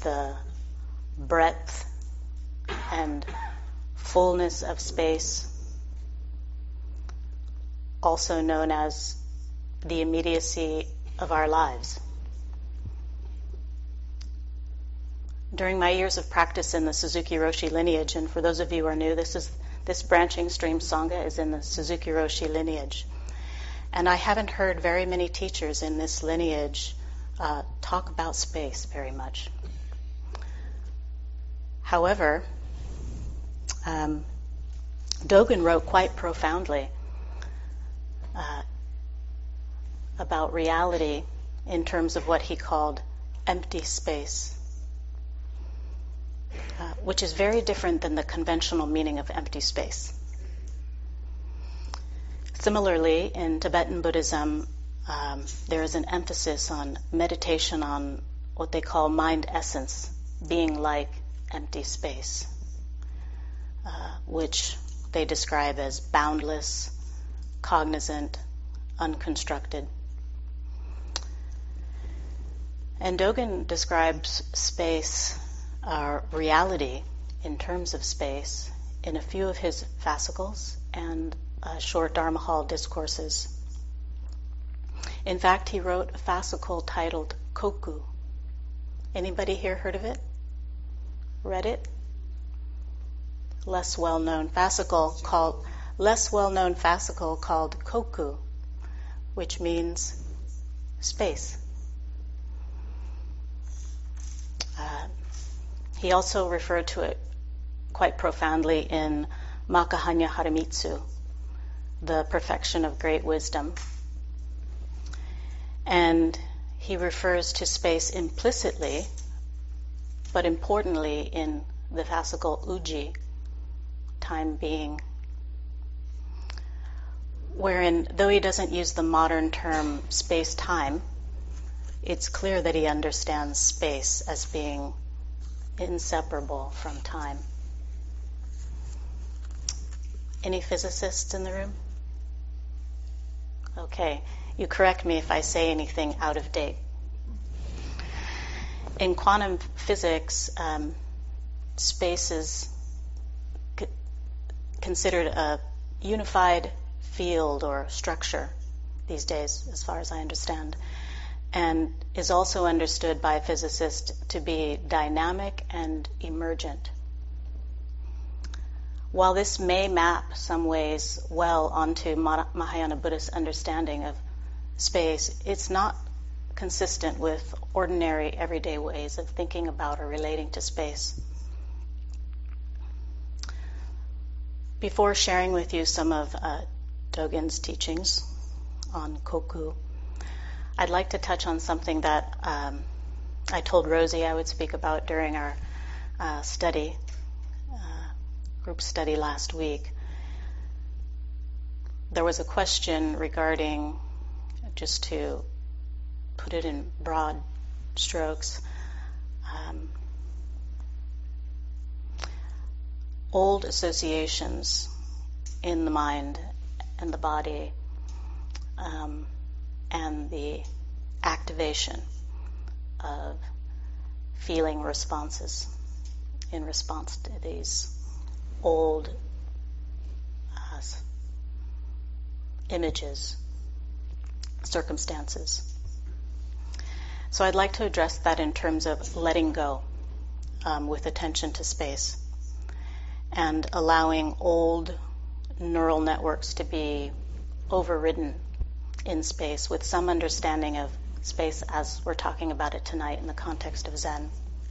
the breadth and fullness of space, also known as the immediacy of our lives. During my years of practice in the Suzuki Roshi lineage, and for those of you who are new, this branching stream Sangha is in the Suzuki Roshi lineage. And I haven't heard very many teachers in this lineage talk about space very much. However, Dogen wrote quite profoundly about reality in terms of what he called empty space, which is very different than the conventional meaning of empty space. Similarly, in Tibetan Buddhism, there is an emphasis on meditation on what they call mind essence, being like empty space, which they describe as boundless, cognizant, unconstructed. And Dogen describes space, reality in terms of space, in a few of his fascicles and short Dharma Hall discourses. In fact, he wrote a fascicle titled Koku. Anybody here heard of it? Read it? Less well-known fascicle called Koku, which means space. He also referred to it quite profoundly in Makahanya Haramitsu, the perfection of great wisdom. And he refers to space implicitly, but importantly in the fascicle Uji, time being, wherein, though he doesn't use the modern term space-time, it's clear that he understands space as being inseparable from time. Any physicists in the room? Okay, you correct me if I say anything out of date. In quantum physics, space is considered a unified field or structure these days, as far as I understand, and is also understood by physicists to be dynamic and emergent. While this may map some ways well onto Mahayana Buddhist understanding of space, it's not consistent with ordinary, everyday ways of thinking about or relating to space. Before sharing with you some of Dogen's teachings on Koku, I'd like to touch on something that I told Rosie I would speak about during our group study last week. There was a question regarding, just to put it in broad strokes, old associations in the mind and the body, and the activation of feeling responses in response to these old images, circumstances. So I'd like to address that in terms of letting go with attention to space and allowing old neural networks to be overridden in space with some understanding of space as we're talking about it tonight in the context of Zen.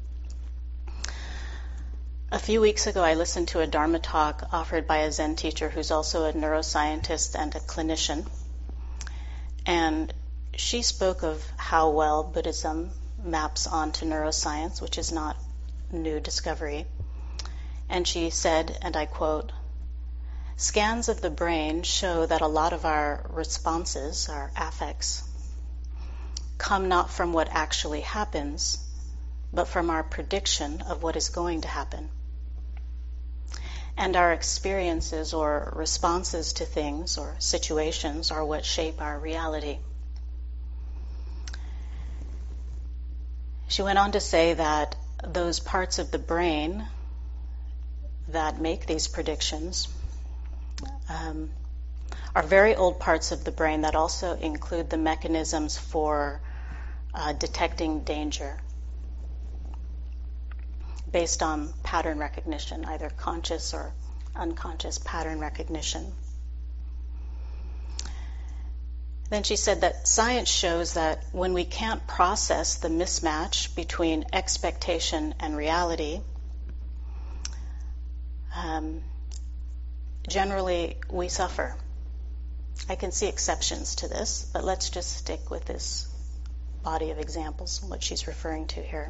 A few weeks ago, I listened to a Dharma talk offered by a Zen teacher who's also a neuroscientist and a clinician. And she spoke of how well Buddhism maps onto neuroscience, which is not new discovery. And she said, and I quote, "Scans of the brain show that a lot of our responses, our affects, come not from what actually happens, but from our prediction of what is going to happen. And our experiences or responses to things or situations are what shape our reality." She went on to say that those parts of the brain that make these predictions are very old parts of the brain that also include the mechanisms for detecting danger based on pattern recognition, either conscious or unconscious pattern recognition. Then she said that science shows that when we can't process the mismatch between expectation and reality, generally we suffer. I can see exceptions to this, but let's just stick with this body of examples, what she's referring to here.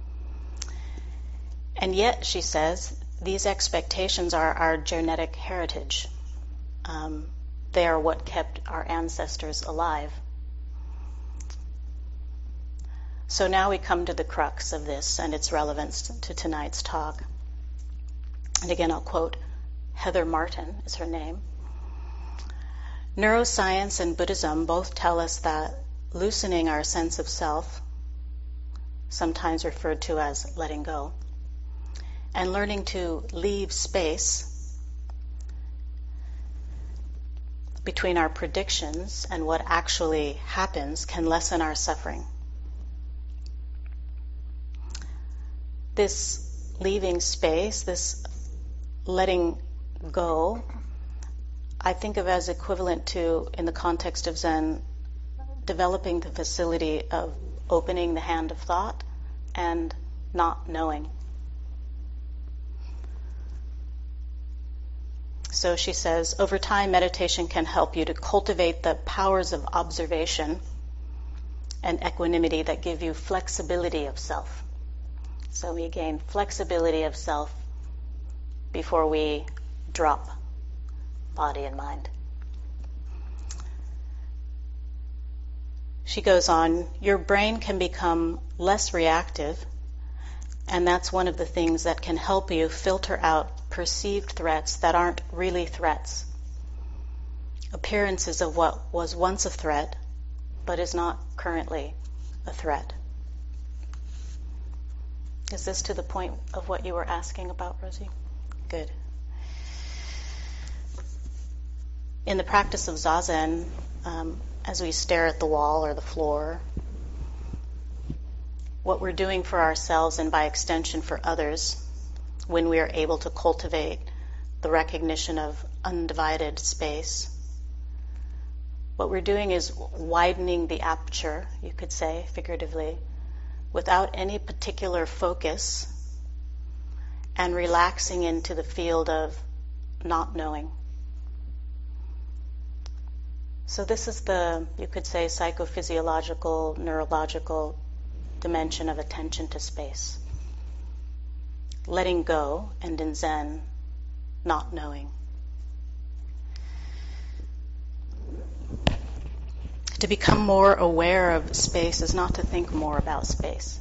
And yet, she says, these expectations are our genetic heritage. They are what kept our ancestors alive. So now we come to the crux of this and its relevance to tonight's talk. And again, I'll quote Heather Martin is her name. Neuroscience and Buddhism both tell us that loosening our sense of self, sometimes referred to as letting go, and learning to leave space between our predictions and what actually happens can lessen our suffering. This leaving space, this letting go, I think of as equivalent to, in the context of Zen, developing the facility of opening the hand of thought and not knowing. So she says, over time, meditation can help you to cultivate the powers of observation and equanimity that give you flexibility of self. So we gain flexibility of self before we drop body and mind. She goes on, your brain can become less reactive, and that's one of the things that can help you filter out perceived threats that aren't really threats. Appearances of what was once a threat, but is not currently a threat. Is this to the point of what you were asking about, Rosie? Good. In the practice of Zazen, as we stare at the wall or the floor, what we're doing for ourselves and by extension for others, when we are able to cultivate the recognition of undivided space, what we're doing is widening the aperture, you could say, figuratively, without any particular focus, and relaxing into the field of not knowing. So this is the, you could say, psychophysiological, neurological dimension of attention to space. Letting go, and in Zen, not knowing. To become more aware of space is not to think more about space,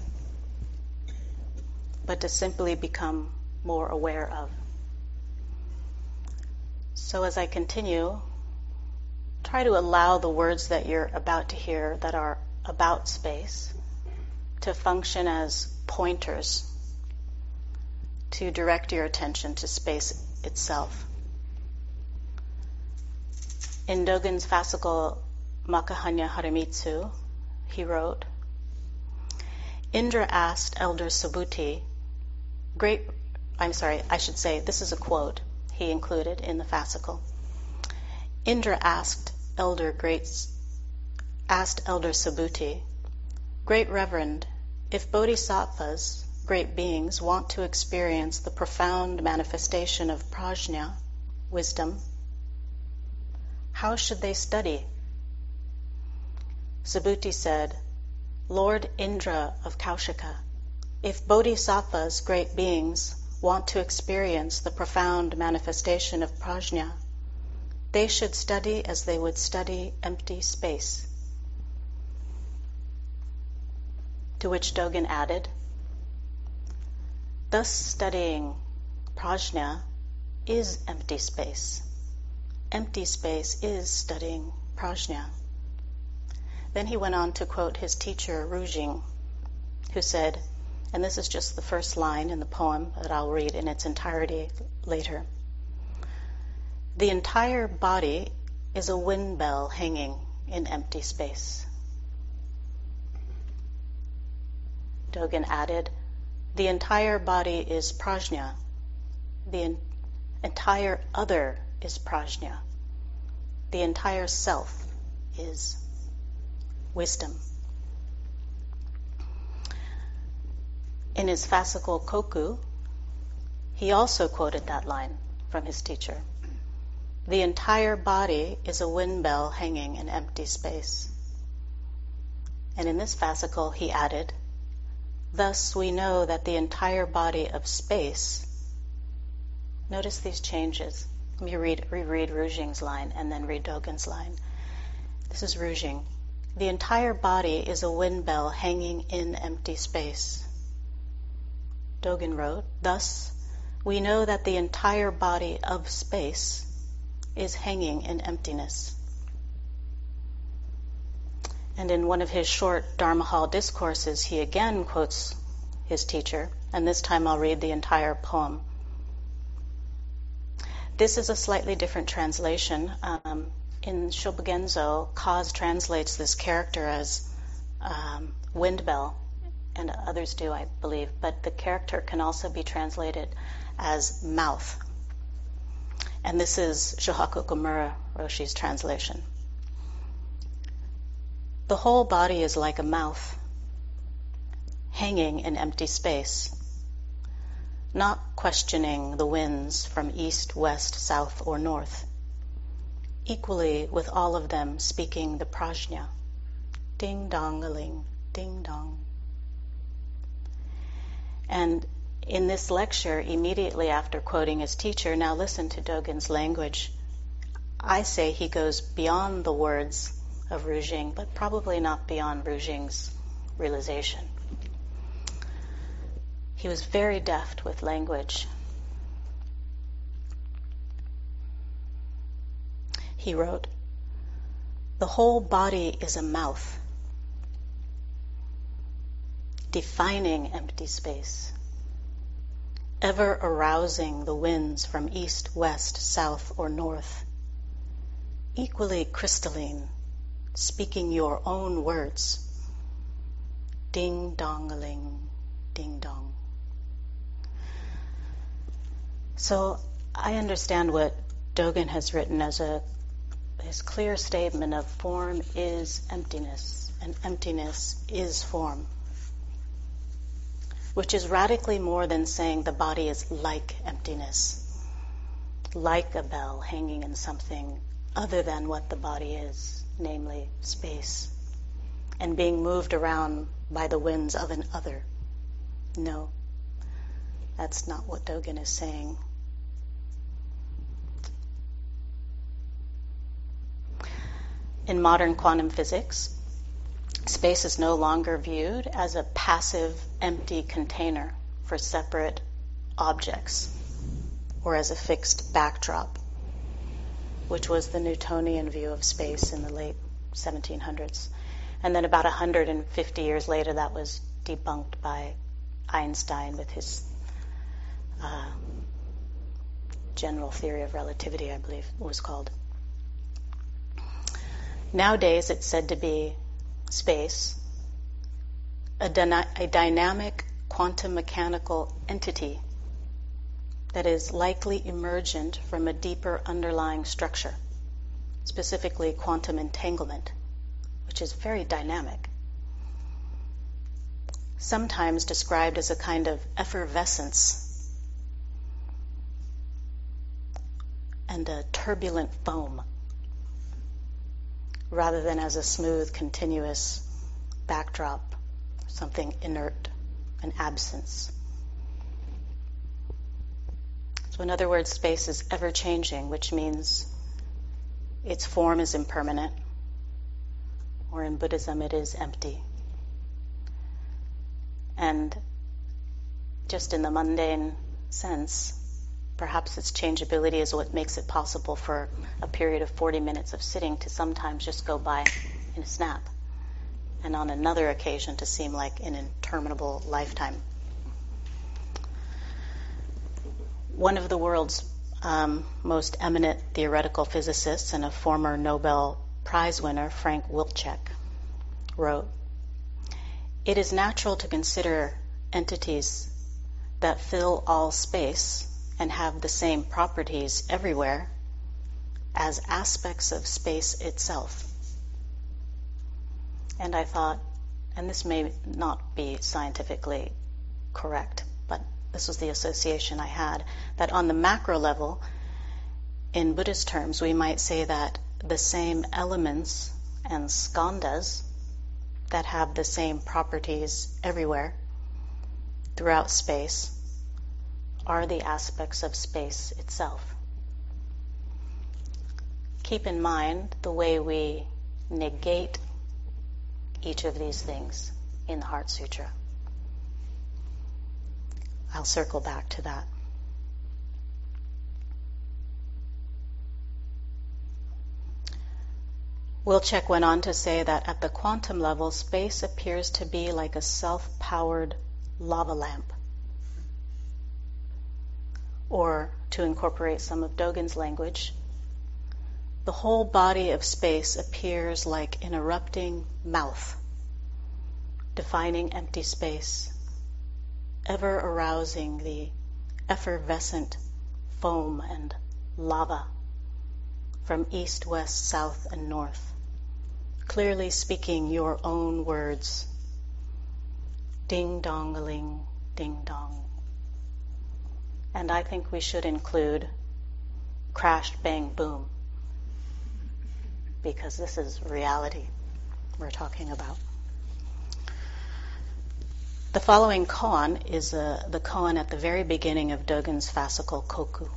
but to simply become more aware of. So as I continue, try to allow the words that you're about to hear that are about space to function as pointers to direct your attention to space itself. In Dogen's fascicle Makahanya Haramitsu, he wrote, Indra asked Elder Subhuti, this is a quote he included in the fascicle. Indra asked Elder Subhuti, Great Reverend, if bodhisattvas, great beings, want to experience the profound manifestation of prajna, wisdom, how should they study? Subhuti said, Lord Indra of Kaushika, if bodhisattvas, great beings, want to experience the profound manifestation of prajna, they should study as they would study empty space. To which Dogen added, thus studying prajna is empty space. Empty space is studying prajna. Then he went on to quote his teacher, Rujing, who said, And this is just the first line in the poem that I'll read in its entirety later. The entire body is a wind bell hanging in empty space. Dogen added, the entire body is prajna. The entire other is prajna. The entire self is wisdom. In his fascicle Koku, he also quoted that line from his teacher. The entire body is a wind bell hanging in empty space. And in this fascicle he added, thus we know that the entire body of space, notice these changes. Let me reread Ru Jing's line and then read Dogen's line. This is Ru Jing. The entire body is a wind bell hanging in empty space. Dogen wrote, thus we know that the entire body of space is hanging in emptiness. And in one of his short Dharma Hall discourses, he again quotes his teacher, and this time I'll read the entire poem. This is a slightly different translation. In Shobogenzo, Kaz translates this character as wind bell, and others do, I believe, but the character can also be translated as mouth. And this is Shohaku Okumura Roshi's translation. The whole body is like a mouth, hanging in empty space, not questioning the winds from east, west, south, or north, equally with all of them speaking the prajna, ding-dong-a-ling, ding-dong. And in this lecture, immediately after quoting his teacher, now listen to Dogen's language. I say he goes beyond the words of Ru Jing, but probably not beyond Ru Jing's realization. He was very deft with language. He wrote, the whole body is a mouth, defining empty space, ever arousing the winds from east, west, south, or north, equally crystalline, speaking your own words, ding-dong-a-ling, ding-dong. So I understand what Dogen has written as his clear statement of form is emptiness, and emptiness is form, which is radically more than saying the body is like emptiness, like a bell hanging in something other than what the body is, namely space, and being moved around by the winds of an other. No, that's not what Dogen is saying. In modern quantum physics, space is no longer viewed as a passive, empty container for separate objects or as a fixed backdrop, which was the Newtonian view of space in the late 1700s. And then about 150 years later, that was debunked by Einstein with his general theory of relativity, I believe it was called. Nowadays, it's said to be space, a dynamic quantum mechanical entity that is likely emergent from a deeper underlying structure, specifically quantum entanglement, which is very dynamic, sometimes described as a kind of effervescence and a turbulent foam, rather than as a smooth, continuous backdrop, something inert, an absence. So in other words, space is ever-changing, which means its form is impermanent, or in Buddhism it is empty. And just in the mundane sense, perhaps its changeability is what makes it possible for a period of 40 minutes of sitting to sometimes just go by in a snap, and on another occasion to seem like an interminable lifetime. One of the world's most eminent theoretical physicists and a former Nobel Prize winner, Frank Wilczek, wrote, "It is natural to consider entities that fill all space and have the same properties everywhere as aspects of space itself." And I thought, and this may not be scientifically correct, but this was the association I had, that on the macro level, in Buddhist terms, we might say that the same elements and skandhas that have the same properties everywhere throughout space are the aspects of space itself. Keep in mind the way we negate each of these things in the Heart Sutra. I'll circle back to that. Wilczek went on to say that at the quantum level, space appears to be like a self-powered lava lamp. Or, to incorporate some of Dogen's language, the whole body of space appears like an erupting mouth, defining empty space, ever arousing the effervescent foam and lava from east, west, south, and north, clearly speaking your own words. Ding-dong-a-ling, ding-dong. And I think we should include crash, bang, boom, because this is reality we're talking about. The following koan is the koan at the very beginning of Dogen's fascicle Koku.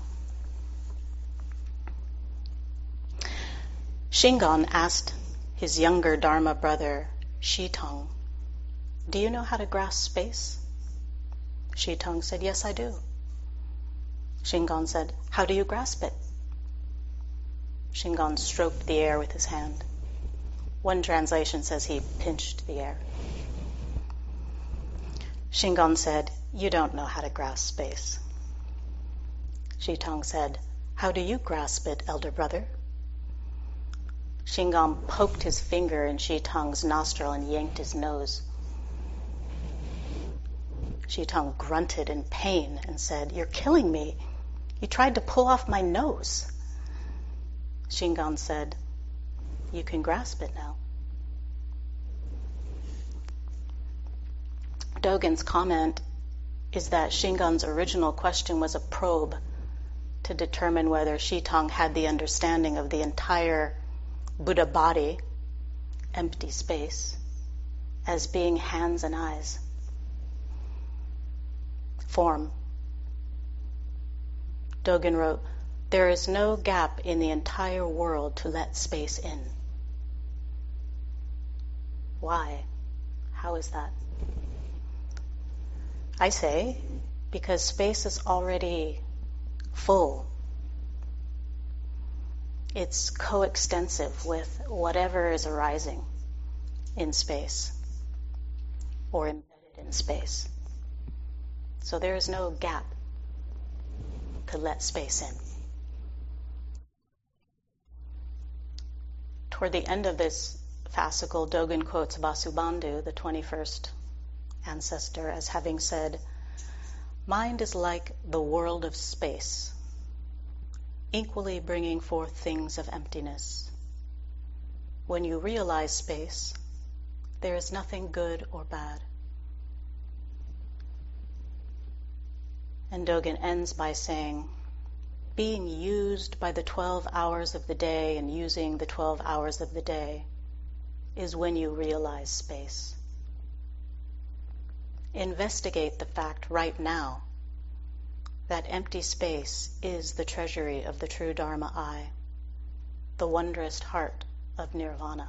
Shingon asked his younger Dharma brother, Shitong, "Do you know how to grasp space?" Shitong said, "Yes, I do." Shingon said, "How do you grasp it?" Shingon stroked the air with his hand. One translation says he pinched the air. Shingon said, "You don't know how to grasp space." Shitong said, "How do you grasp it, elder brother?" Shingon poked his finger in Shitong's nostril and yanked his nose. Shitong grunted in pain and said, "You're killing me. You tried to pull off my nose." Shingon said, "You can grasp it now." Dogen's comment is that Shingon's original question was a probe to determine whether Shitong had the understanding of the entire Buddha body, empty space, as being hands and eyes. Form. Dogen wrote, "There is no gap in the entire world to let space in." Why? How is that? I say, because space is already full. It's coextensive with whatever is arising in space or embedded in space. So there is no gap to let space in. Toward the end of this fascicle, Dogen quotes Vasubandhu, the 21st ancestor, as having said, "Mind is like the world of space, equally bringing forth things of emptiness. When you realize space, there is nothing good or bad." And Dogen ends by saying, being used by the 12 hours of the day and using the 12 hours of the day is when you realize space. Investigate the fact right now that empty space is the treasury of the true Dharma I, the wondrous heart of nirvana.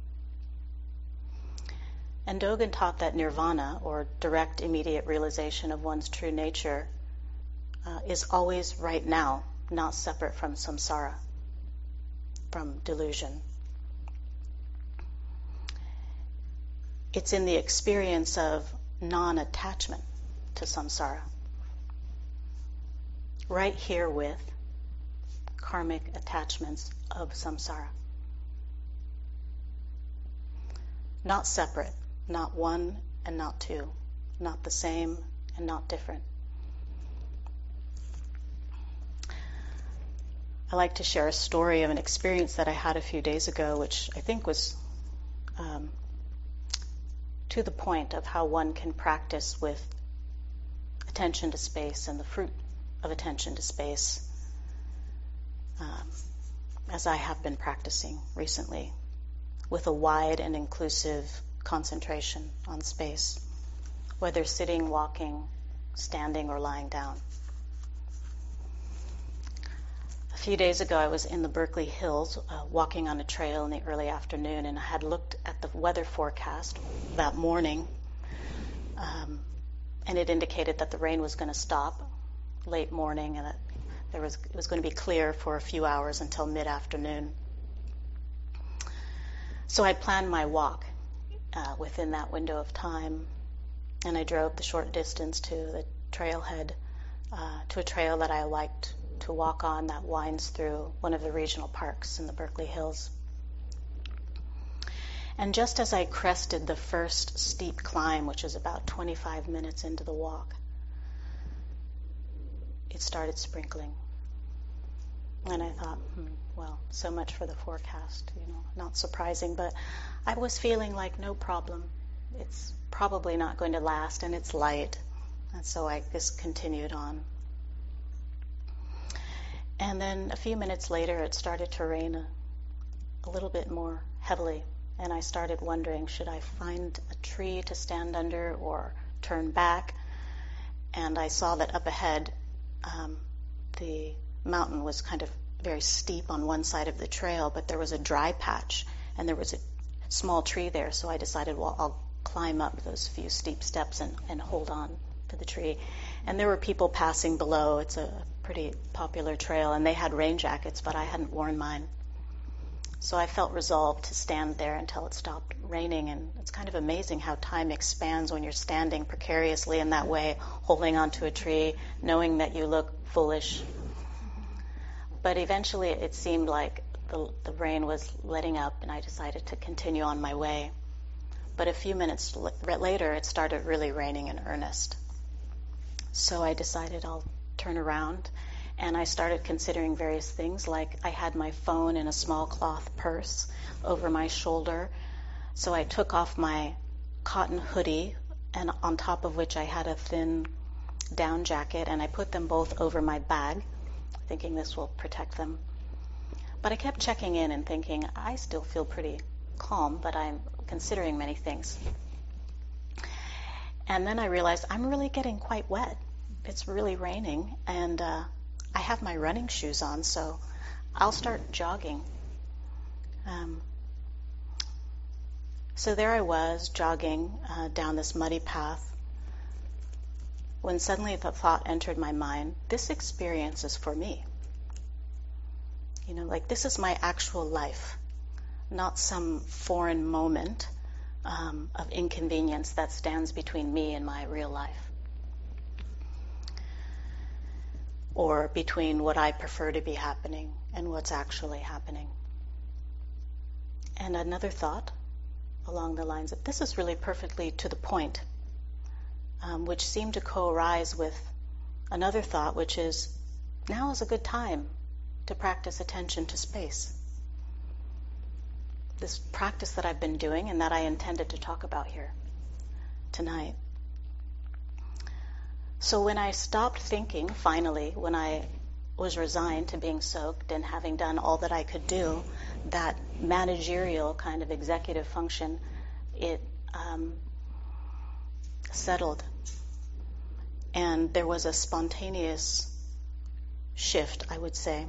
And Dogen taught that nirvana, or direct immediate realization of one's true nature, is always right now, not separate from samsara, from delusion. It's in the experience of non-attachment to samsara. right here with karmic attachments of samsara. Not separate, not one and not two, not the same and not different. I like to share a story of an experience that I had a few days ago, which I think was to the point of how one can practice with attention to space and the fruit of attention to space, as I have been practicing recently, with a wide and inclusive concentration on space, whether sitting, walking, standing, or lying down. A few days ago, I was in the Berkeley Hills, walking on a trail in the early afternoon, and I had looked at the weather forecast that morning, and it indicated that the rain was going to stop late morning, and that it was going to be clear for a few hours until mid-afternoon. So I planned my walk within that window of time, and I drove the short distance to the trailhead, to a trail that I liked to walk on that winds through one of the regional parks in the Berkeley Hills. And just as I crested the first steep climb, which is about 25 minutes into the walk, it started sprinkling. And I thought, well, so much for the forecast, not surprising, but I was feeling like no problem. It's probably not going to last, and it's light. And so I just continued on. And then a few minutes later, it started to rain a little bit more heavily. And I started wondering, should I find a tree to stand under or turn back? And I saw that up ahead, the mountain was kind of very steep on one side of the trail, but there was a dry patch, and there was a small tree there. So I decided, well, I'll climb up those few steep steps and hold on to the tree. And there were people passing below. It's a pretty popular trail, and they had rain jackets, but I hadn't worn mine. So I felt resolved to stand there until it stopped raining, and it's kind of amazing how time expands when you're standing precariously in that way, holding onto a tree, knowing that you look foolish. But eventually it seemed like the rain was letting up, and I decided to continue on my way. But a few minutes later, it started really raining in earnest. So I decided I'll turn around, and I started considering various things, like I had my phone in a small cloth purse over my shoulder. So I took off my cotton hoodie, and on top of which I had a thin down jacket, and I put them both over my bag, thinking this will protect them. But I kept checking in and thinking, I still feel pretty calm, but I'm considering many things. And then I realized I'm really getting quite wet. It's really raining, and I have my running shoes on, so I'll start jogging. So there I was, jogging down this muddy path, when suddenly the thought entered my mind, this experience is for me. Like this is my actual life, not some foreign moment of inconvenience that stands between me and my real life, or between what I prefer to be happening and what's actually happening. And another thought along the lines of, this is really perfectly to the point, which seemed to co-arise with another thought, which is, now is a good time to practice attention to space. This practice that I've been doing and that I intended to talk about here tonight. So when I stopped thinking, finally, when I was resigned to being soaked and having done all that I could do, that managerial kind of executive function, it settled. And there was a spontaneous shift, I would say,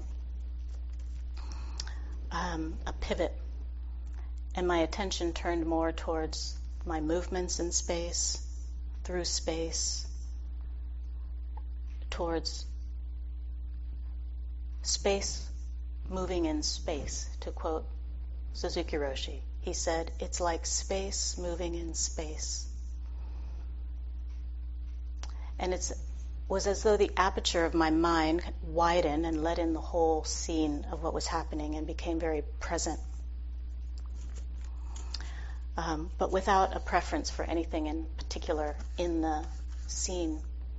a pivot. And my attention turned more towards my movements in space, through space, towards space moving in space, to quote Suzuki Roshi. He said, it's like space moving in space. And it's was as though the aperture of my mind widened and let in the whole scene of what was happening and became very present. But without a preference for anything in particular in the scene.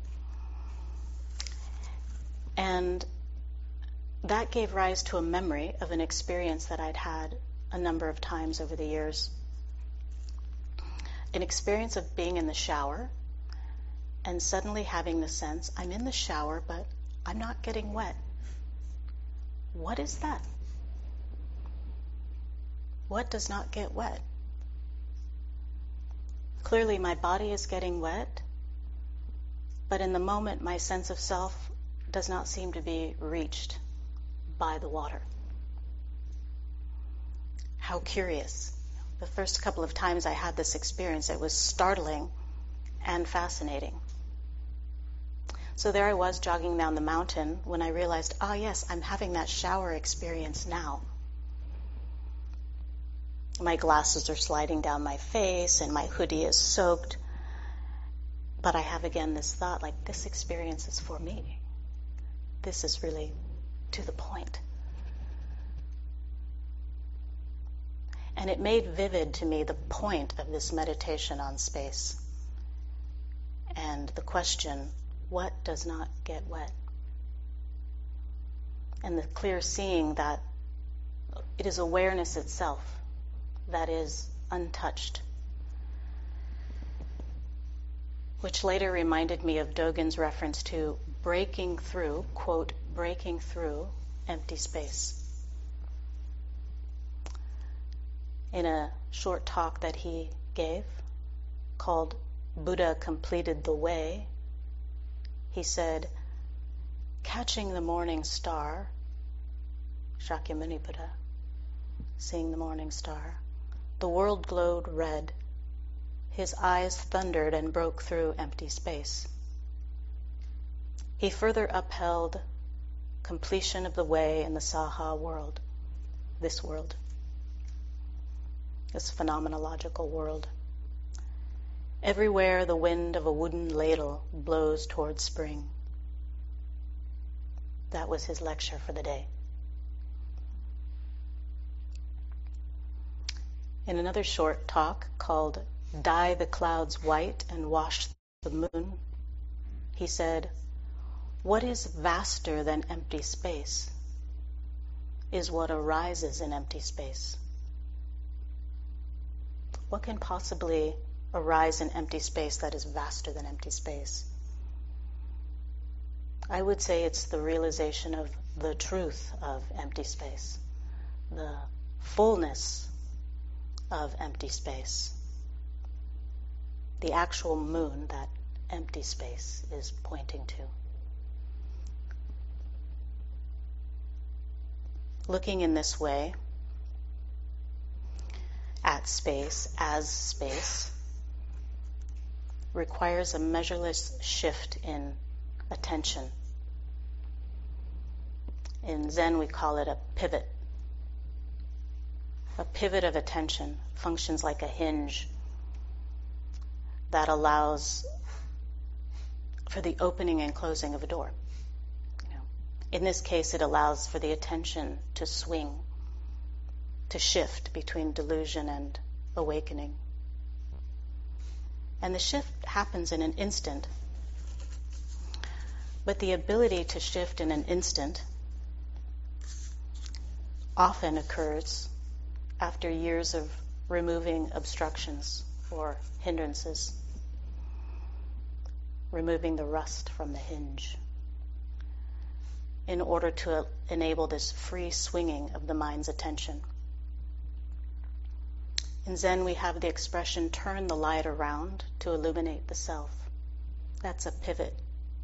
And that gave rise to a memory of an experience that I'd had a number of times over the years. An experience of being in the shower and suddenly having the sense, I'm in the shower, but I'm not getting wet. What is that? What does not get wet? Clearly my body is getting wet, but in the moment my sense of self does not seem to be reached by the water. How curious. The first couple of times I had this experience, it was startling and fascinating. So there I was jogging down the mountain when I realized, yes, I'm having that shower experience now. My glasses are sliding down my face and my hoodie is soaked. But I have again this thought, like, this experience is for me. This is really to the point. And it made vivid to me the point of this meditation on space. And the question, what does not get wet? And the clear seeing that it is awareness itself that is untouched. Which later reminded me of Dogen's reference to breaking through, quote, breaking through empty space. In a short talk that he gave called Buddha Completed the Way, he said, catching the morning star, Shakyamuni Buddha, seeing the morning star, the world glowed red. His eyes thundered and broke through empty space. He further upheld completion of the way in the Saha world, this phenomenological world. Everywhere the wind of a wooden ladle blows towards spring. That was his lecture for the day. In another short talk called Dye the Clouds White and Wash the Moon, he said, what is vaster than empty space is what arises in empty space. What can possibly arise in empty space that is vaster than empty space? I would say it's the realization of the truth of empty space, the fullness of empty space, the actual moon that empty space is pointing to. Looking in this way at space, as space, requires a measureless shift in attention. In Zen, we call it a pivot. A pivot of attention functions like a hinge that allows for the opening and closing of a door. In this case, it allows for the attention to swing, to shift between delusion and awakening. And the shift happens in an instant. But the ability to shift in an instant often occurs after years of removing obstructions or hindrances, removing the rust from the hinge, in order to enable this free swinging of the mind's attention. In Zen, we have the expression, turn the light around to illuminate the self. That's a pivot.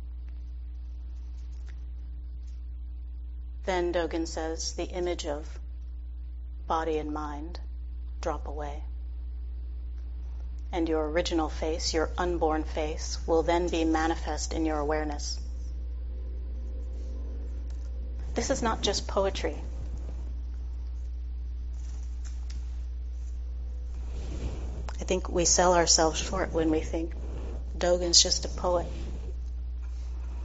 Then Dogen says, the image of body and mind drop away. And your original face, your unborn face, will then be manifest in your awareness. This is not just poetry. I think we sell ourselves short when we think Dogen's just a poet.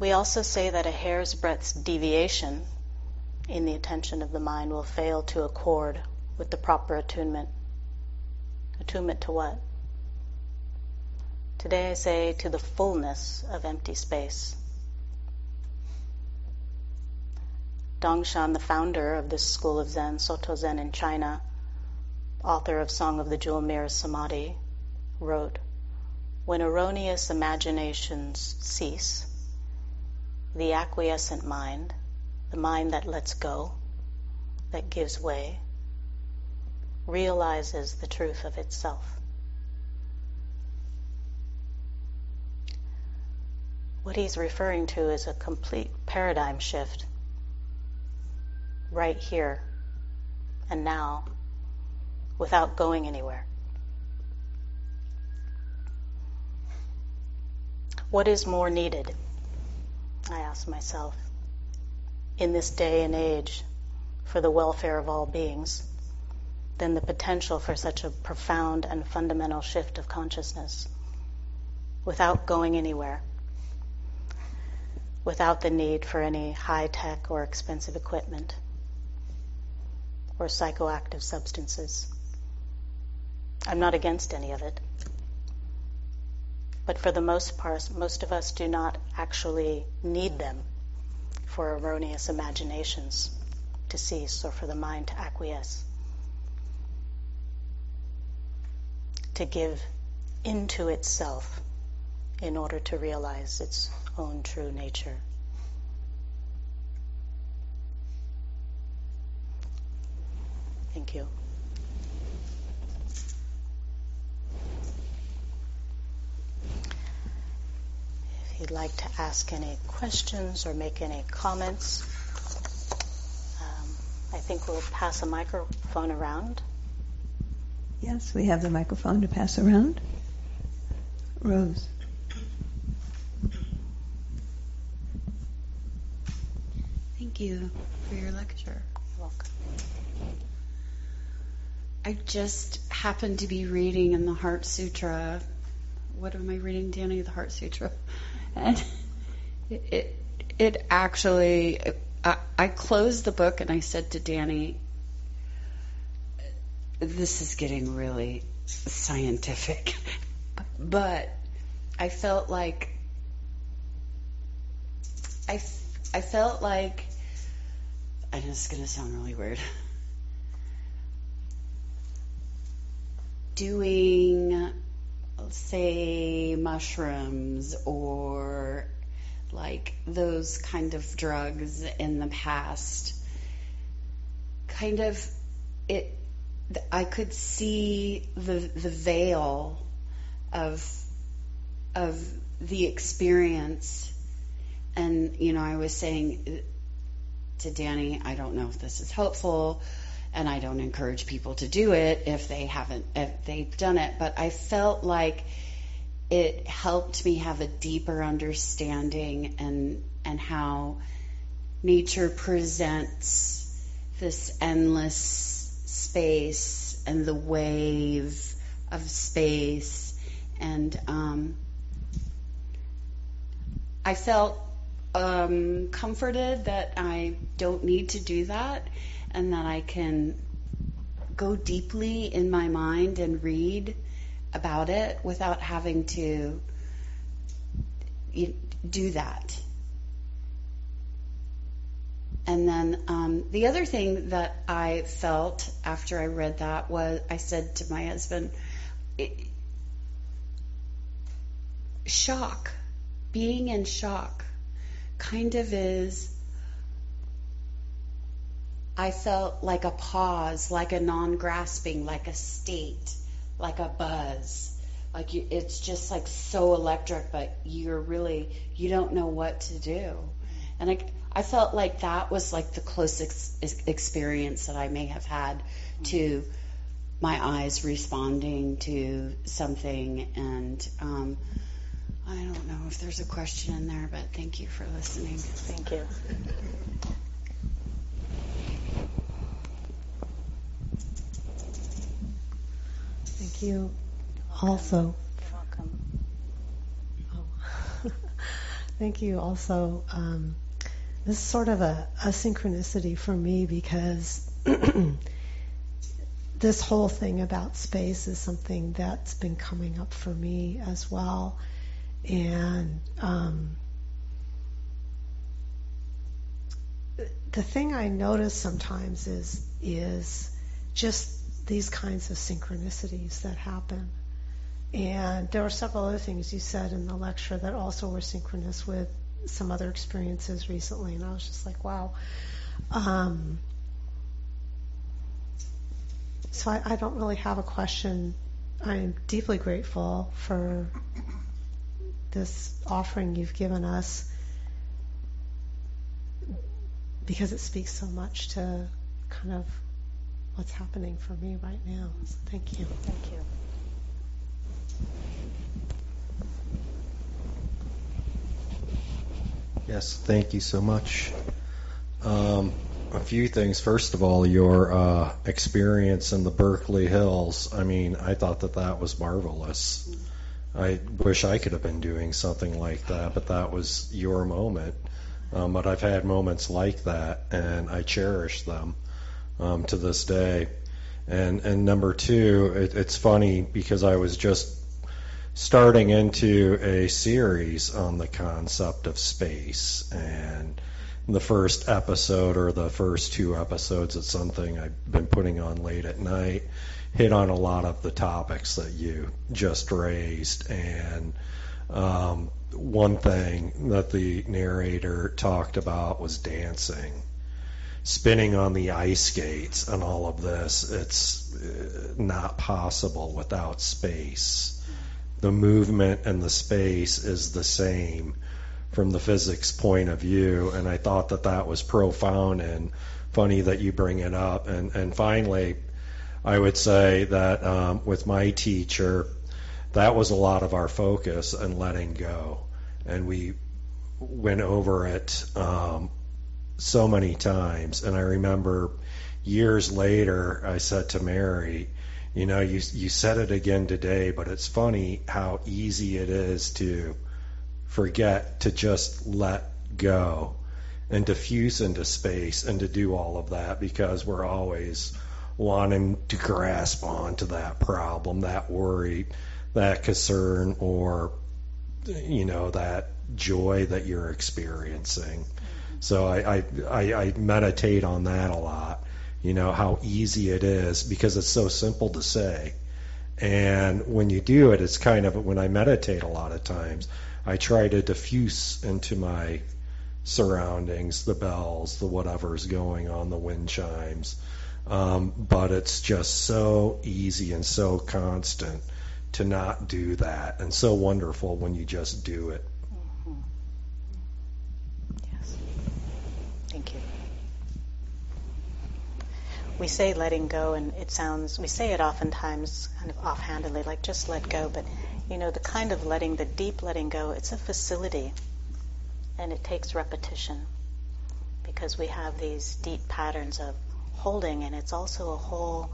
We also say that a hair's breadth deviation in the attention of the mind will fail to accord with the proper attunement. Attunement to what? Today I say to the fullness of empty space. Dongshan, the founder of this school of Zen, Soto Zen in China, author of Song of the Jewel Mirror Samadhi, wrote, "When erroneous imaginations cease, the acquiescent mind, the mind that lets go, that gives way, realizes the truth of itself." What he's referring to is a complete paradigm shift, right here and now, without going anywhere. What is more needed, I ask myself, in this day and age for the welfare of all beings, than the potential for such a profound and fundamental shift of consciousness without going anywhere, without the need for any high-tech or expensive equipment or psychoactive substances. I'm not against any of it. But for the most part, most of us do not actually need them for erroneous imaginations to cease or for the mind to acquiesce, to give into itself in order to realize its own true nature. Thank you. If you'd like to ask any questions or make any comments, I think we'll pass a microphone around. Yes, we have the microphone to pass around. Rose. Thank you for your lecture. You're welcome. I just happened to be reading in the Heart Sutra. What am I reading, Danny? The Heart Sutra. And it actually, I closed the book and I said to Danny, this is getting really scientific. But I felt like, I felt like, and it's going to sound really weird, doing, say, mushrooms or like those kind of drugs in the past, kind of, I could see the veil of the experience. And, I was saying to Danny, I don't know if this is helpful, and I don't encourage people to do it if they've done it, but I felt like it helped me have a deeper understanding and how nature presents this endless space and the wave of space. And I felt comforted that I don't need to do that, and that I can go deeply in my mind and read about it without having to do that. And then the other thing that I felt after I read that was, I said to my husband, shock, being in shock kind of is, I felt like a pause, like a non-grasping, like a state, like a buzz. Like it's just like so electric, but you don't know what to do. And I felt like that was like the closest experience that I may have had to my eyes responding to something. And I don't know if there's a question in there, but thank you for listening. Thank you. Thank you. Also, You're welcome. Thank you also. This is sort of a synchronicity for me because this whole thing about space is something that's been coming up for me as well. And the thing I notice sometimes is just these kinds of synchronicities that happen. And there were several other things you said in the lecture that also were synchronous with some other experiences recently, and I was just like, wow. So I don't really have a question. I'm deeply grateful for this offering you've given us because it speaks so much to kind of what's happening for me right now. So thank you. Thank you. Yes, thank you so much. A few things. First of all, your experience in the Berkeley Hills, I mean, I thought that was marvelous. I wish I could have been doing something like that, but that was your moment. But I've had moments like that, and I cherish them to this day. And number two, it's funny because I was just starting into a series on the concept of space, and the first episode or the first two episodes, it's something I've been putting on late at night, hit on a lot of the topics that you just raised. And one thing that the narrator talked about was dancing, spinning on the ice skates and all of this. It's not possible without space. The movement and the space is the same from the physics point of view, and I thought that was profound and funny that you bring it up. And finally, I would say that with my teacher, that was a lot of our focus and letting go, and we went over it so many times. And I remember years later, I said to Mary, you know, you said it again today, but it's funny how easy it is to forget to just let go and diffuse into space and to do all of that, because we're always wanting to grasp onto that problem, that worry, that concern, or, you know, that joy that you're experiencing. So I meditate on that a lot. You know, how easy it is, because it's so simple to say. And when you do it, it's kind of, when I meditate a lot of times, I try to diffuse into my surroundings, the bells, the whatever's going on, the wind chimes. But it's just so easy and so constant to not do that, and so wonderful when you just do it. Mm-hmm. Yes. Thank you. We say letting go, and we say it oftentimes kind of offhandedly, like just let go, but you know, the kind of the deep letting go, it's a facility, and it takes repetition, because we have these deep patterns of holding, and it's also a whole,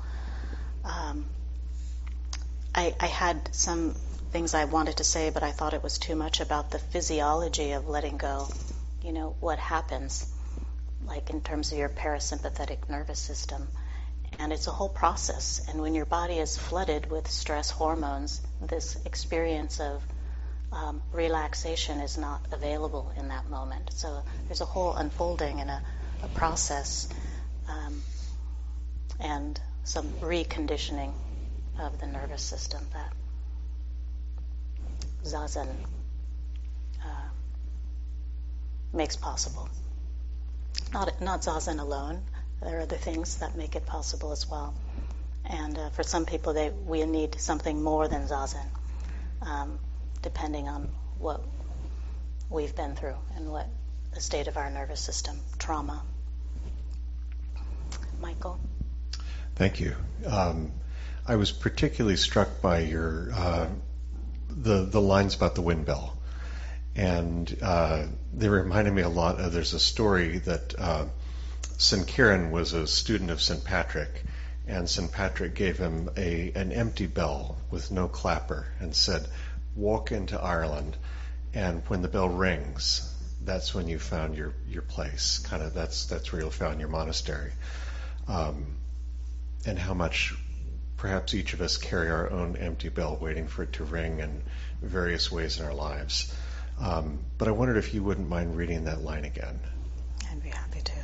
I had some things I wanted to say, but I thought it was too much about the physiology of letting go, you know, what happens, like in terms of your parasympathetic nervous system. And it's a whole process. And when your body is flooded with stress hormones, this experience of relaxation is not available in that moment. So there's a whole unfolding and a process and some reconditioning of the nervous system that Zazen makes possible. Not Zazen alone. There are other things that make it possible as well. And for some people, we need something more than Zazen, depending on what we've been through and what the state of our nervous system, trauma. Michael? Thank you. I was particularly struck by your the lines about the wind bell. And they reminded me a lot of, there's a story that St. Kieran was a student of St. Patrick, and St. Patrick gave him an empty bell with no clapper and said, walk into Ireland And when the bell rings, that's when you found your place. Kind of that's where you found your monastery. And how much perhaps each of us carry our own empty bell waiting for it to ring in various ways in our lives. But I wondered if you wouldn't mind reading that line again. I'd be happy to.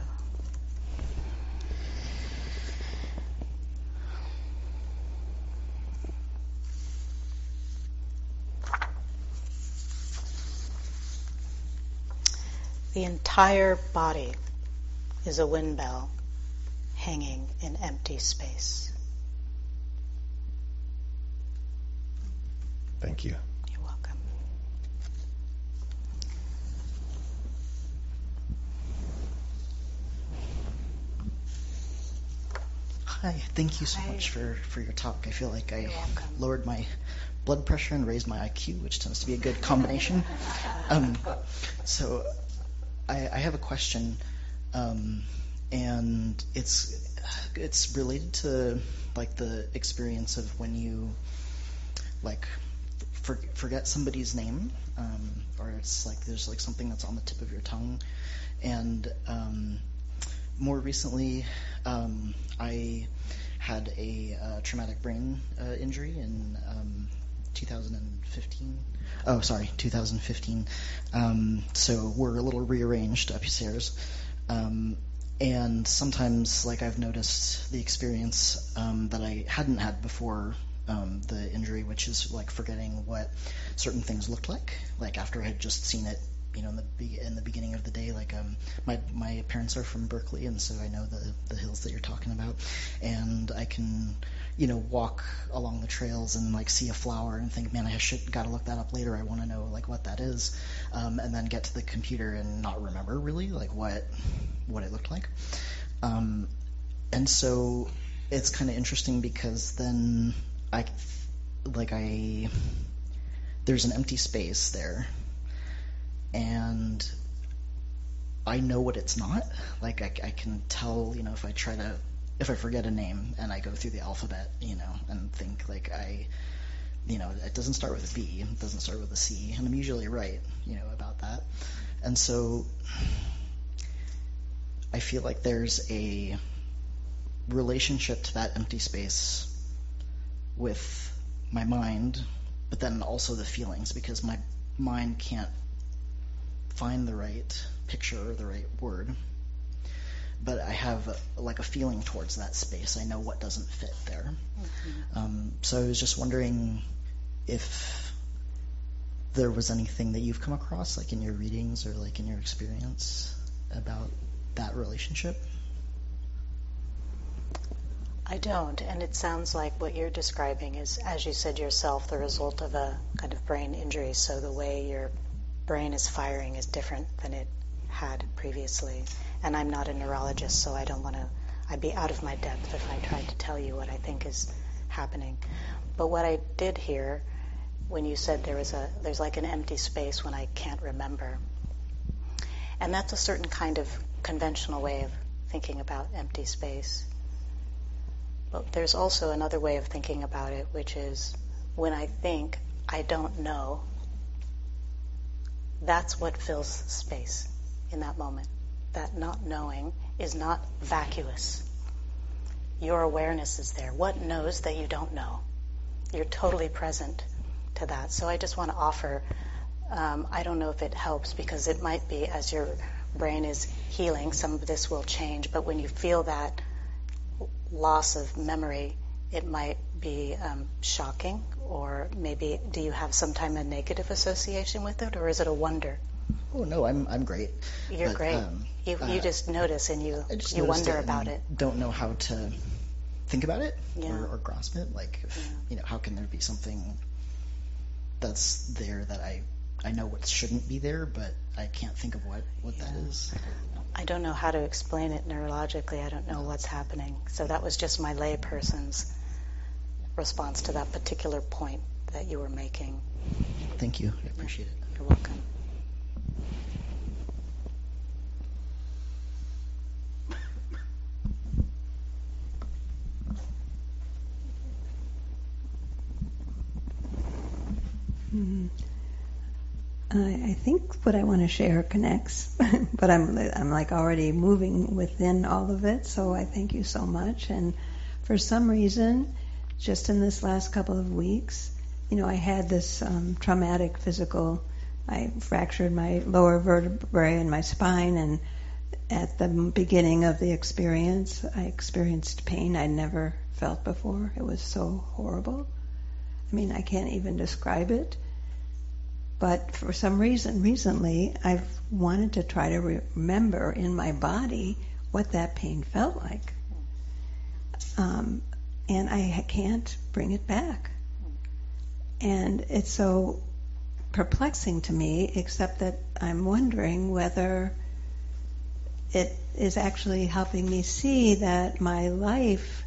The entire body is a wind bell hanging in empty space. Thank you. You're welcome. Hi, thank you so Hi. much for your talk. I feel like I You're welcome. lowered my blood pressure and raised my IQ, which tends to be a good combination. So I have a question, and it's related to like the experience of when you like forget somebody's name, or it's like there's like something that's on the tip of your tongue, and more recently I had a traumatic brain injury in 2015. Oh, sorry, 2015. So we're a little rearranged upstairs. And sometimes, like, I've noticed the experience that I hadn't had before the injury, which is like forgetting what certain things looked like after I had just seen it, you know, in the beginning of the day. Like, my parents are from Berkeley, and so I know the hills that you're talking about, and I can, you know, walk along the trails and like see a flower and think, man, I gotta look that up later. I want to know like what that is, and then get to the computer and not remember really like what it looked like. And so it's kind of interesting because then there's an empty space there, and I know what it's not. Like I can tell, you know, if I forget a name and I go through the alphabet, you know, and think like it doesn't start with a B, it doesn't start with a C, and I'm usually right, you know, about that. And so I feel like there's a relationship to that empty space with my mind, but then also the feelings, because my mind can't find the right picture or the right word, but I have like a feeling towards that space. I know what doesn't fit there. Mm-hmm. So I was just wondering if there was anything that you've come across, like in your readings or like in your experience, about that relationship. I don't, and it sounds like what you're describing is, as you said yourself, the result of a kind of brain injury. So the way your brain is firing is different than it had previously. And I'm not a neurologist, so I'd be out of my depth if I tried to tell you what I think is happening. But what I did hear when you said there's like an empty space when I can't remember. And that's a certain kind of conventional way of thinking about empty space. But there's also another way of thinking about it, which is when I think I don't know, that's what fills space in that moment. That not knowing is not vacuous. Your awareness is there. What knows that you don't know? You're totally present to that. So I just want to offer, I don't know if it helps, because it might be as your brain is healing, some of this will change, but when you feel that loss of memory, it might be shocking, or maybe do you have some time a negative association with it, or is it a wonder? Oh no, I'm great. You're great. You just notice and you wonder about it. Don't know how to think about it, Yeah. or grasp it. Like, you know, how can there be something that's there that I know what shouldn't be there, but I can't think of what that is. I don't know how to explain it neurologically. I don't know what's happening. So that was just my layperson's response to that particular point that you were making. Thank you. I appreciate it. You're welcome. I think what I want to share connects, but I'm like already moving within all of it. So I thank you so much. And for some reason, just in this last couple of weeks, I had this traumatic physical. I fractured my lower vertebrae in my spine, and at the beginning of the experience, I experienced pain I'd never felt before. It was so horrible. I mean, I can't even describe it. But for some reason, recently, I've wanted to try to remember in my body what that pain felt like. And I can't bring it back. And it's so perplexing to me, except that I'm wondering whether it is actually helping me see that my life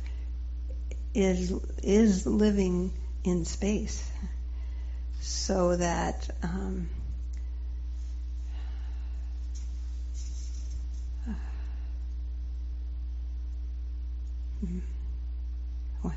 is living in space. So that what?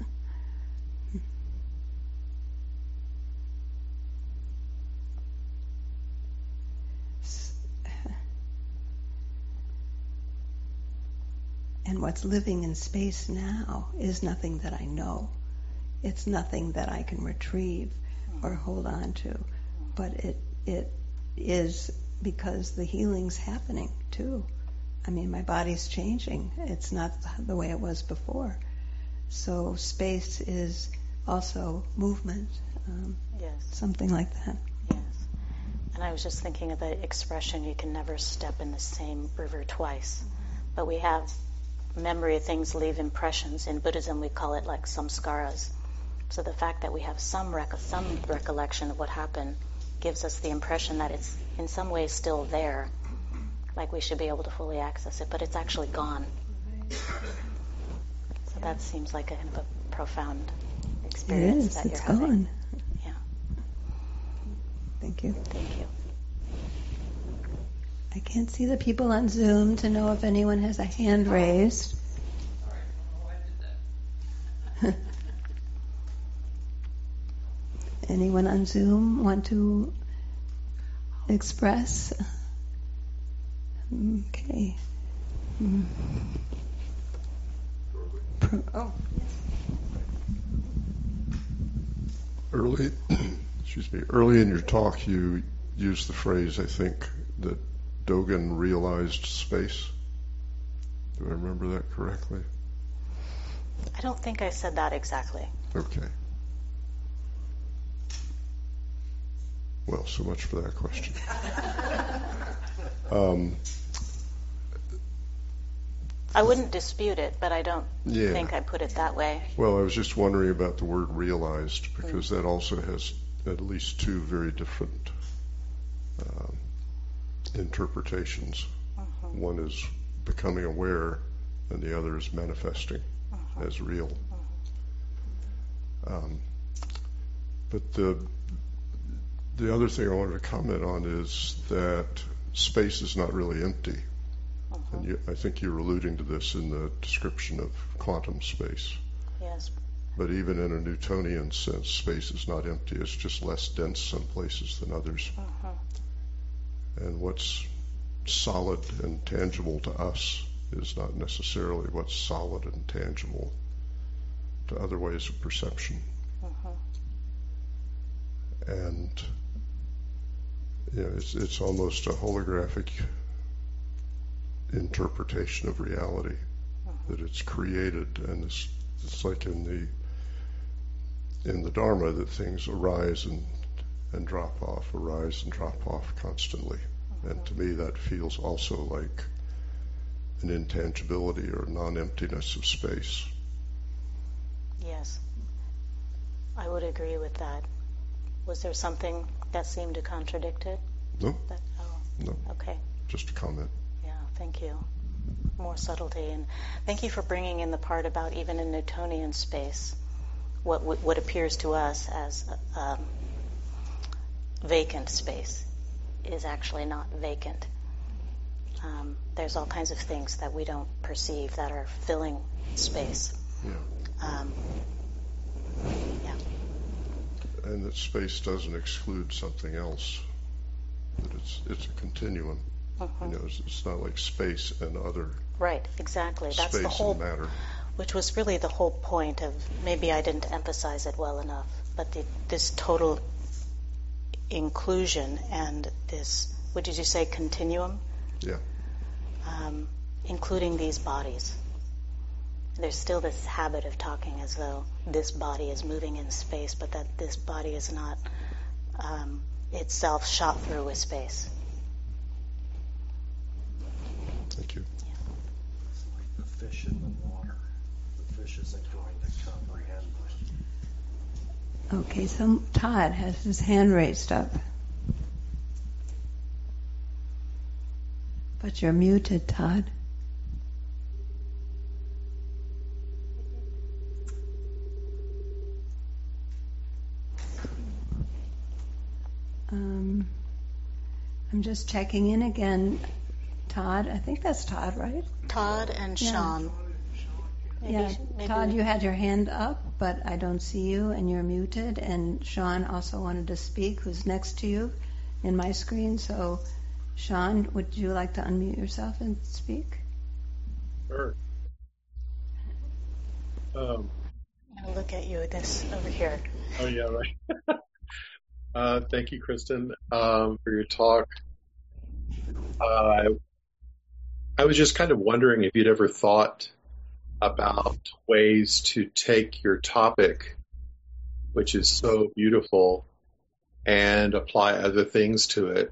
And what's living in space now is nothing that I know. It's nothing that I can retrieve or hold on to, but it is because the healing's happening too. I mean, my body's changing. It's not the way it was before. So space is also movement, Yes. something like that. Yes. And I was just thinking of the expression, you can never step in the same river twice. But we have memory of things leave impressions. In Buddhism, we call it like samskaras. So the fact that we have some recollection of what happened gives us the impression that it's in some ways still there, like we should be able to fully access it, but it's actually gone. So that seems like a profound It experience is. that It's you're having. gone. Yeah. Thank you. Thank you. I can't see the people on Zoom to know if anyone has a hand raised. Anyone on Zoom want to express? Okay. Oh. Early in your talk, you used the phrase, I think, that Dogen realized space. Do I remember that correctly? I don't think I said that exactly. Okay. Well, so much for that question. I wouldn't dispute it, but I don't Yeah. think I put it that way. Well, I was just wondering about the word realized, because that also has at least two very different interpretations. One is becoming aware, and the other is manifesting as real. But the other thing I wanted to comment on is that space is not really empty. And I think you're alluding to this in the description of quantum space. Yes. But even in a Newtonian sense, space is not empty. It's just less dense some places than others. And what's solid and tangible to us is not necessarily what's solid and tangible to other ways of perception. And it's almost a holographic interpretation of reality, that it's created, and it's like in the Dharma that things arise and drop off constantly. And to me that feels also like an intangibility or non-emptiness of space. Yes. I would agree with that. Was there something that seemed to contradict it? No, no, Okay. just a comment. Yeah, thank you. More subtlety. And thank you for bringing in the part about even in Newtonian space, what appears to us as vacant space is actually not vacant. There's all kinds of things that we don't perceive that are filling space. Yeah. Yeah. And that space doesn't exclude something else. It's a continuum. You know, it's not like space and other Right, exactly. That's space the whole, and matter. which was really the whole point of, maybe I didn't emphasize it well enough, but this total inclusion and this, what did you say, continuum? Yeah. Including these bodies. There's still this habit of talking as though this body is moving in space, but that this body is not itself shot through with space. Thank you. It's like the fish in the water. The fish isn't going to comprehend. Okay, so Todd has his hand raised up. But you're muted, Todd. I'm just checking in again. Todd, I think that's Todd, right? Todd and Yeah. Sean. Yeah, Todd, you had your hand up, but I don't see you, and you're muted. And Sean also wanted to speak, who's next to you in my screen. So, Sean, would you like to unmute yourself and speak? Sure. I'm going to look at you with this over here. Oh, yeah, right. Thank you, Kristen, for your talk. I was just kind of wondering if you'd ever thought about ways to take your topic, which is so beautiful, and apply other things to it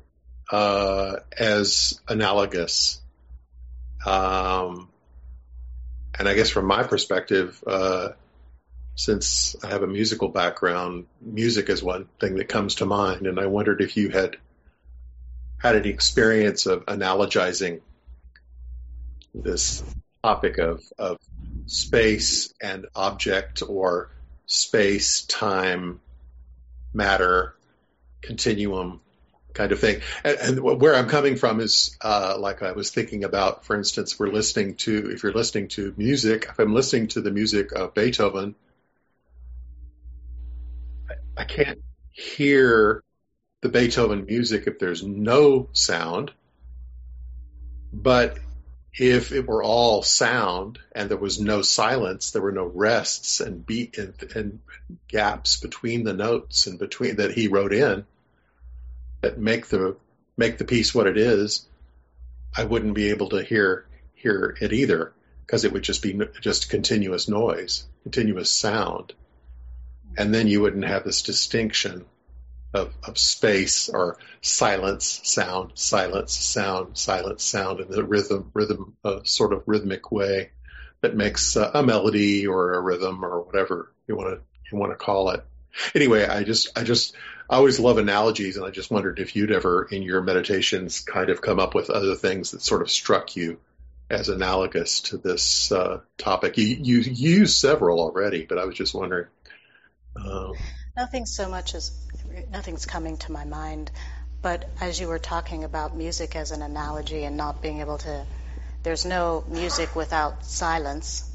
as analogous. And I guess from my perspective, since I have a musical background, music is one thing that comes to mind, and I wondered if you had any experience of analogizing this topic of space and object, or space, time, matter, continuum kind of thing. And where I'm coming from is, like I was thinking about, for instance, if you're listening to music, if I'm listening to the music of Beethoven, I can't hear the Beethoven music if there's no sound. But if it were all sound and there was no silence, there were no rests and beat and gaps between the notes and between that he wrote in that make the piece what it is, I wouldn't be able to hear it either, because it would just be just continuous noise, continuous sound. And then you wouldn't have this distinction of space or silence, sound, silence, sound, silence, sound, in the rhythm, sort of rhythmic way that makes a melody or a rhythm or whatever you want to call it. Anyway, I always love analogies, and I just wondered if you'd ever, in your meditations, kind of come up with other things that sort of struck you as analogous to this topic. You used several already, but I was just wondering. Nothing's coming to my mind, but as you were talking about music as an analogy and not being able to, there's no music without silence,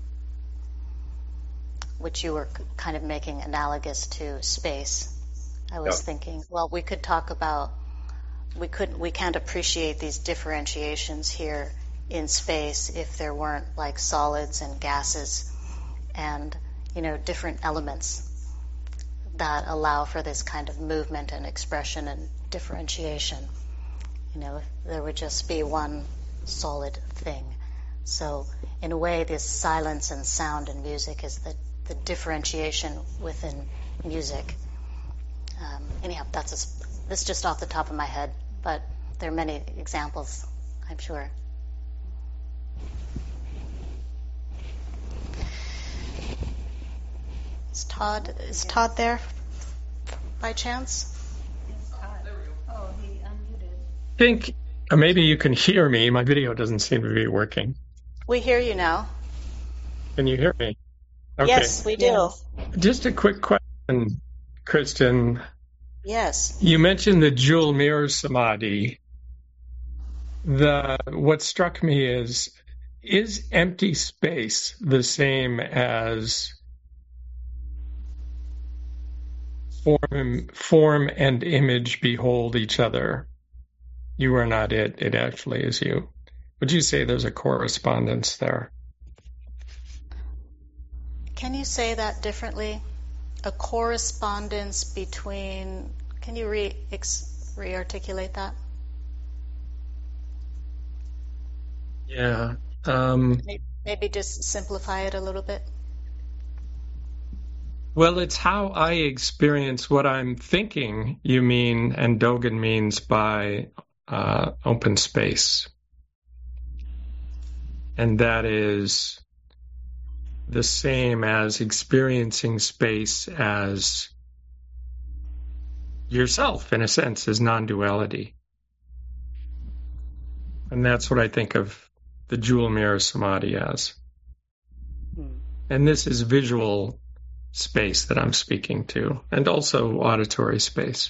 which you were kind of making analogous to space. I was thinking, well, we could talk about, we can't appreciate these differentiations here in space if there weren't like solids and gases and, different elements that allow for this kind of movement and expression and differentiation. If there would just be one solid thing. So in a way, this silence and sound in music is the differentiation within music. Anyhow, that's just off the top of my head, but there are many examples, I'm sure. Is Todd there by chance? Oh, he unmuted. I think maybe you can hear me. My video doesn't seem to be working. We hear you now. Can you hear me? Okay. Yes, we do. Yes. Just a quick question, Kristen. Yes. You mentioned the jewel mirror samadhi. What struck me is empty space the same as form and image behold each other? you are not it, it actually is you. Would you say there's a correspondence there? Can you say that differently? A correspondence between, can you re-articulate that? Yeah. Maybe just simplify it a little bit. Well, it's how I experience what I'm thinking you mean and Dogen means by open space. And that is the same as experiencing space as yourself, in a sense, as non-duality. And that's what I think of the jewel mirror samadhi as. And this is visual space that I'm speaking to, and also auditory space.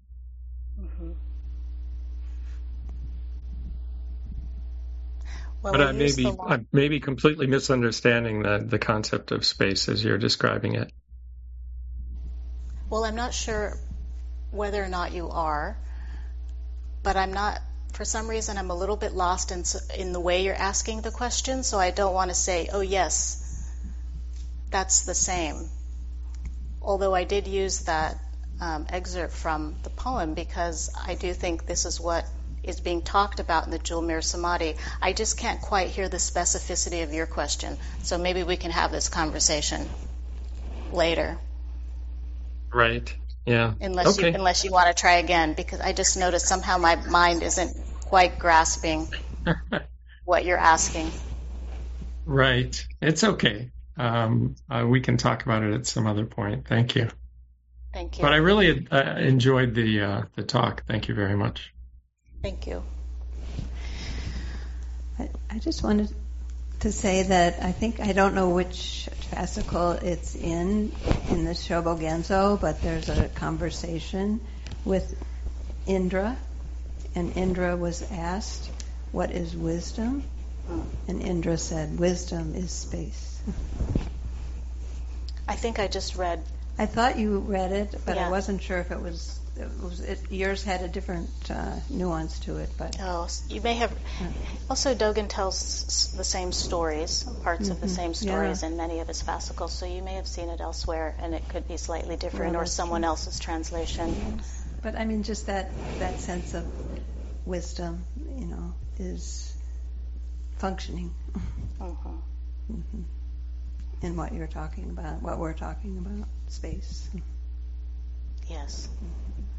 Well, But I may be completely misunderstanding the concept of space as you're describing it. Well, I'm not sure whether or not you are, but I'm not, for some reason, I'm a little bit lost in the way you're asking the question, so I don't want to say, oh yes, that's the same. Although I did use that excerpt from the poem because I do think this is what is being talked about in the Jewel Mirror Samadhi. I just can't quite hear the specificity of your question, so maybe we can have this conversation later. Right. Yeah. Unless you want to try again, because I just noticed somehow my mind isn't quite grasping what you're asking. Right. It's okay. We can talk about it at some other point. Thank you. Thank you. But I really enjoyed the talk. Thank you very much. Thank you. I just wanted to say that I don't know which fascicle it's in the Shobogenzo, but there's a conversation with Indra, and Indra was asked, what is wisdom? And Indra said, wisdom is space. I think I just read. I thought you read it, but Yeah. I wasn't sure if it was yours had a different nuance to it. But You may have. Also, Dogen tells the same stories, parts of the same stories in many of his fascicles, so you may have seen it elsewhere, and it could be slightly different, or someone else's translation. Yes. But I mean, just that sense of wisdom, is functioning in what you're talking about, what we're talking about, space. Yes.